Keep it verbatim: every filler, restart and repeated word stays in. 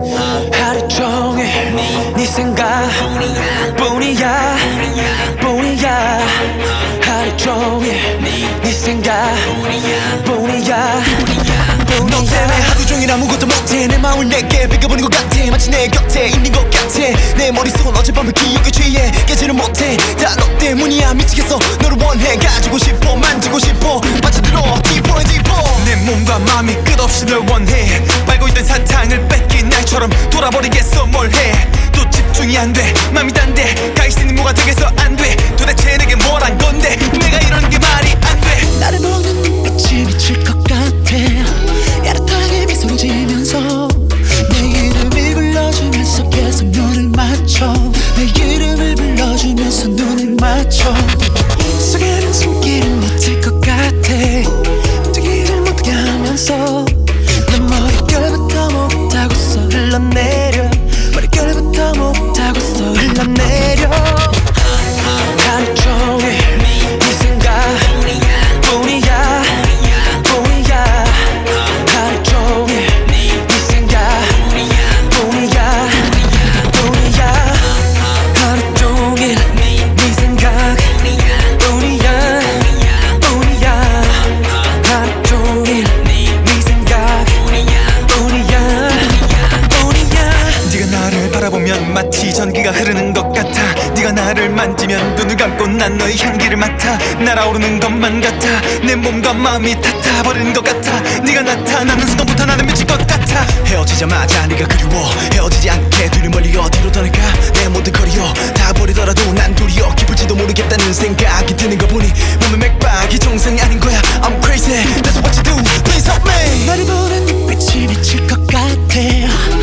하루 종일 네 생각 뿐이야 뿐이야 하루 종일 네 생각 뿐이야 너 때문에 하루 종일 아무것도 못해 내 마음을 내게 비켜보는 것 같아 마치 내 곁에 있는 것 같아 내 머릿속은 어젯밤의 기억에 취해 깨지는 못해 다 너 때문이야 미치겠어 너를 원해 가지고 싶어 만지고 싶어 빠져들어 deeper and deeper 내 몸과 마음이 끝없이 널 원해 빨고 있던 사탕을 뺏긴 날처럼 돌아버리겠어 뭘 해 또 집중이 안돼 맘이 단데 가 있으니 뭐가 되겠어 안돼 도대체 내게 뭘 한 건데 내가 이러는 게 말이 안돼 나를 보는 눈빛이 미칠 것 같아 야릇하게 미소를 지면서 내 이름을 불러주면서 계속 눈을 맞춰 내 이름을 불러주면서 눈을 맞춰 속에는 숨기를 못할 것 같아 움직이질 못하게 하면서 내 머릿결부터 목타고서 흘러내려 머릿결부터 목타고서 흘러내려 하루 종일 네 생각 뿐이야 뿐이야 하루 종일 네 생각 뿐이야 뿐이야 하루 종일 네 생각 뿐이야 뿐이야 하루 종일 네 생각 뿐이야 뿐이야 네가 나를 바라보면 마치 전기가 흐르는 것 같아 네가 나를 만지면 눈을 감고 난 너의 향기를 맡아 날아오르는 것만 같아 내 몸과 마음이 탓타버리는 것 같아 네가 나타나는 순간부터 나는 미칠 것 같아 헤어지자마자 네가 그리워 헤어지지 않게 둘이 멀리 어디로 떠날까 내 모든 커리어 다 버리더라도 난 도리어 기쁠지도 모르겠다는 생각이 드는 거 보니 몸의 맥박이 정상이 아닌 거야 I'm crazy That's what you do Please help me 나를 보는 눈빛이 미칠 것 같아